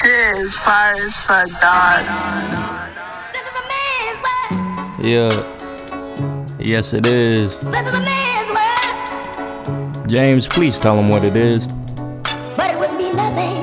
shit is fire as fuck, dog. This is a man's world. Yeah. Yes, it is. This is a man's world. James, please tell him what it is. But it wouldn't be nothing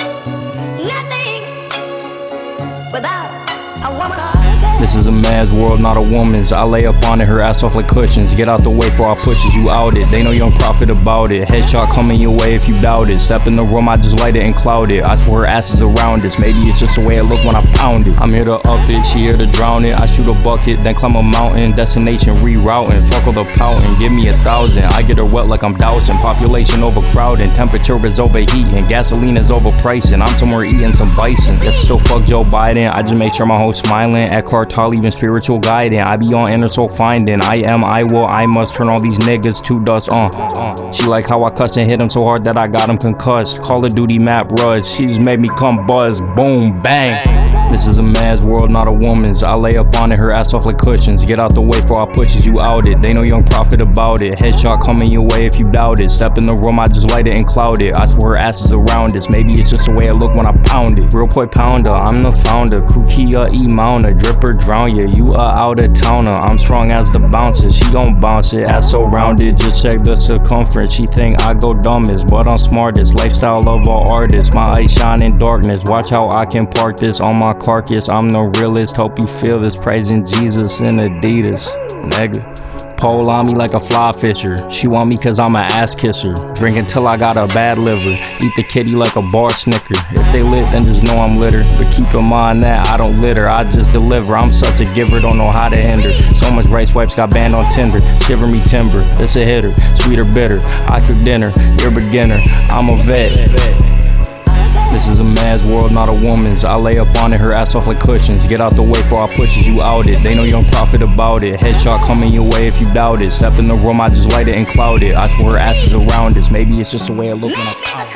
without a woman or a girl. This is a man's world, not a woman's. I lay up on it, her ass off like cushions. Get out the way for I pushes you out it. They know young profit about it. Headshot coming your way if you doubt it. Step in the room, I just light it and cloud it. I swear her ass is around us. Maybe it's just the way it look when I pound it. I'm here to up it, she here to drown it. I shoot a bucket, then climb a mountain. Destination rerouting, fuck all the pouting. Give me 1,000, I get her wet like I'm dousing. Population overcrowding, temperature is overheating. Gasoline is overpricing, I'm somewhere eating some bison. Guess still fuck Joe Biden, I just make sure my hoe smiling. At Cartel, even spiritual guiding. I be on inner soul finding. I am, I will, I must turn all these niggas to dust. She like how I cuss and hit him so hard that I got him concussed. Call of Duty map rush, she just made me come buzz. Boom, bang. This is a man's world, not a woman's. I lay up on it, her ass off like cushions. Get out the way for I pushes you out it. They know young profit about it. Headshot coming your way if you doubt it. Step in the room, I just light it and cloud it. I swear her ass is around us. Maybe it's just the way I look when I pound it. Real boy pounder, I'm the founder. Kukia E-mounter, dripper drown ya. You a out of towner. I'm strong as the bouncer. She gon' bounce it, ass so rounded. Just check the circumference. She think I go dumbest, but I'm smartest. Lifestyle of all artists. My eyes shine in darkness. Watch how I can park this on my carcass. I'm the realest. Hope you feel this. Praising Jesus in Adidas, nigga. Pole on me like a fly fisher. She want me cause I'm a ass kisser. Drink until I got a bad liver. Eat the kitty like a bar snicker. If they lit, then just know I'm litter. But keep in mind that I don't litter, I just deliver. I'm such a giver, don't know how to hinder. So much right swipes got banned on Tinder. Shiver me timber, it's a hitter. Sweet or bitter, I cook dinner. You're a beginner, I'm a vet. This is a man's world, not a woman's. I lay up on it, her ass off like cushions. Get out the way for I pushes you out it. They know young profit about it. Headshot coming your way if you doubt it. Step in the room, I just light it and cloud it. I swear her ass is around us. Maybe it's just the way I look when I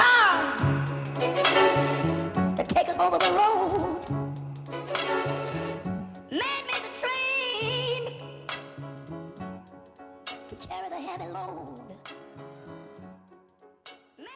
Let me the cars that take us over the road. Let me the train to carry the heavy load.